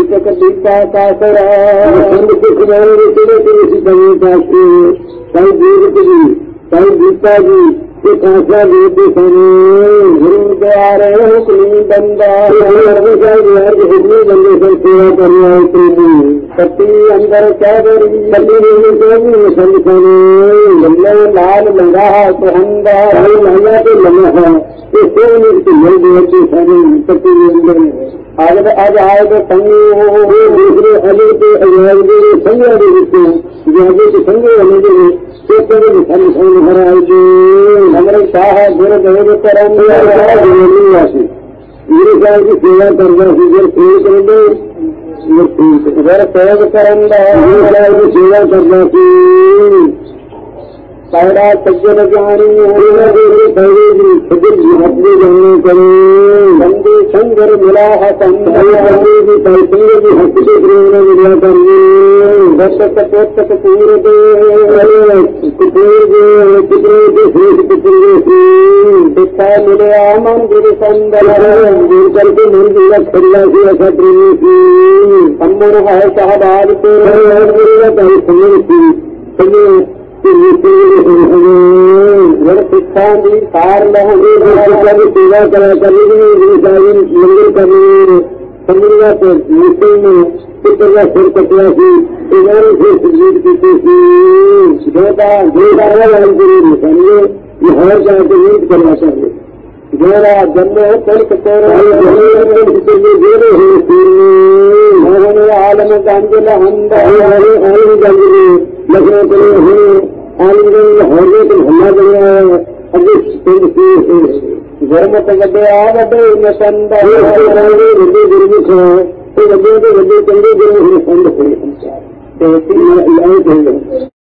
दीपक दीपा का सुख कई दीपक जी कई दीपा जी ये कांसा देते गुरु द्वारे हुक्मी बंदा हुक्मी बंदे से सेवा करना पति अंदर क्या करी संसाने लाल लगा तो अंदर महिला के लम्हा इससे पति आज आए तो संग दूसरे अली के संज्ञा देते के संज्ञा होने हमारे शाह गुरु देव करम गुरु साहब की सेवा करना घर सेव करम की सेवा करना पहला सज्जन ज्ञानी अपने जानने करे बंदे संगर मिला है की हस्त के प्रेरणा मिला करिए दत्तक पोतक पूरे पिता मिले मंदिर संदर दूर करके मंदिर खरीदा से ऐसा प्रेमी की अम्मन है शाहबाद पे शिक्षा की सार सेवा करा मंदिर करने संग्रिया को मुश्किल में पितर का सिर कटिया थी समझे ये हर जाके नीट करना चाहिए जोरा जन्म तर्क आलम गंजल लखनऊ करे आलमगंज हौजे के हमला गया अभी घर में गड्ढे आ गड्ढे संद वड्डे गुरुमुख तो वड्डे चंगे गुरु संद